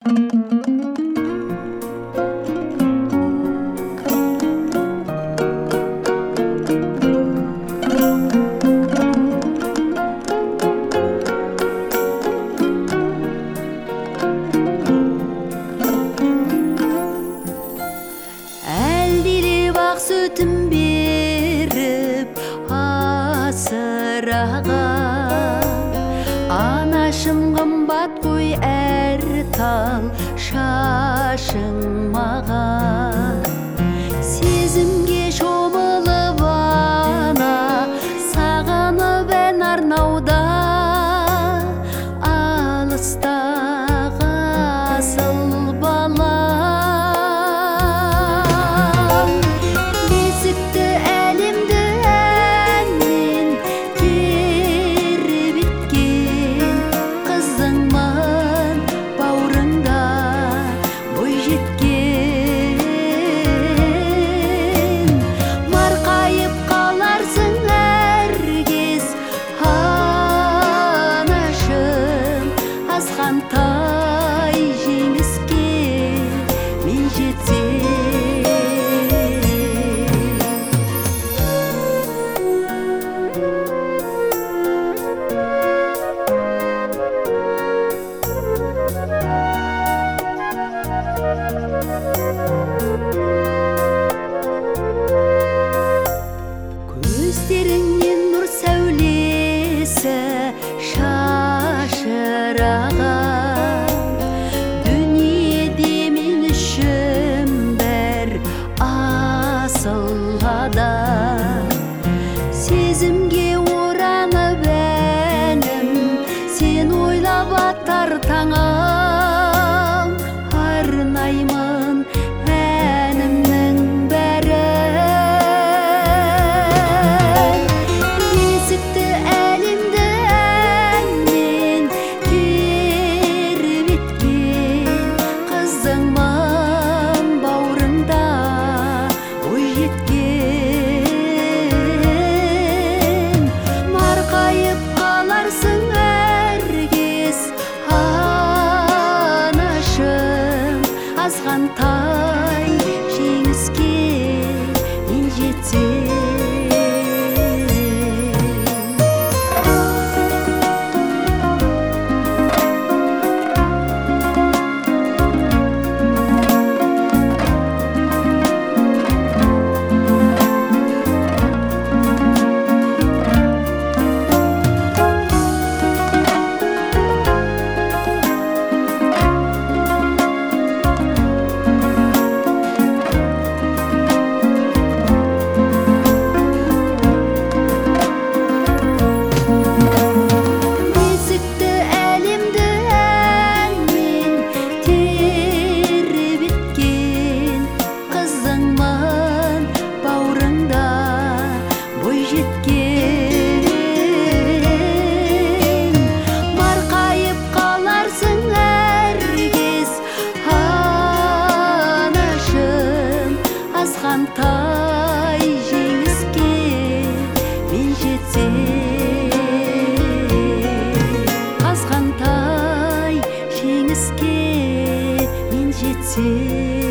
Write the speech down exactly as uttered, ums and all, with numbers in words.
Sütüm berip asыраған анашым қымбат қой әр тал шашың маған сезімге шомылып ана сағынып ән арнауда алыстағы асыл бала тай жеңіске мен жетсем көздеріңнен нұр сәулесі шашыраған дүниеде мен үшін бір асыл адам сезімге оранып әнім сен ойлап аттар таңым арнаймын әнімнің бәрін бесікті әлемді әнмен тербеткен қызыңмын бауырыңда ой жеткен марқайып қаларсың әркез анашым азғантай жеңіске мен жетсем жеткен марқайып қаларсың әркез анашым азғантай жеңіске мен жетсем азғантай жеңіске мен жетсем